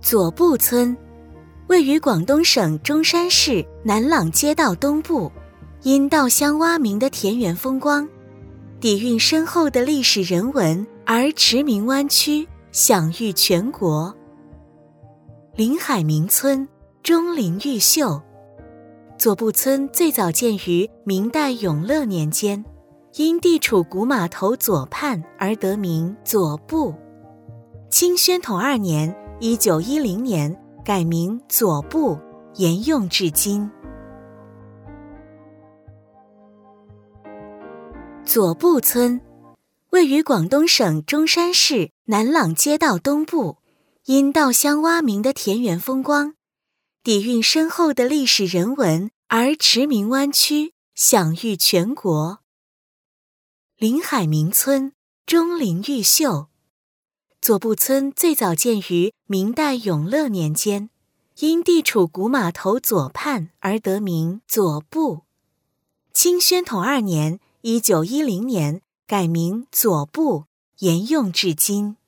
左部村位于广东省中山市南朗街道东部，因稻香蛙鸣的田园风光，底蕴深厚的历史人文而驰名湾区，享誉全国。临海名村，钟灵毓秀。左部村最早建于明代永乐年间，因地处古码头左畔而得名左部。清宣统2年1910年改名左部，沿用至今。左部村位于广东省中山市南朗街道东部，因稻香蛙鸣的田园风光，底蕴深厚的历史人文而驰名湾区，享誉全国。临海名村，钟灵毓秀。左部村最早建于明代永乐年间，因地处古码头左畔而得名左部。清宣统2年1910年改名左部，沿用至今。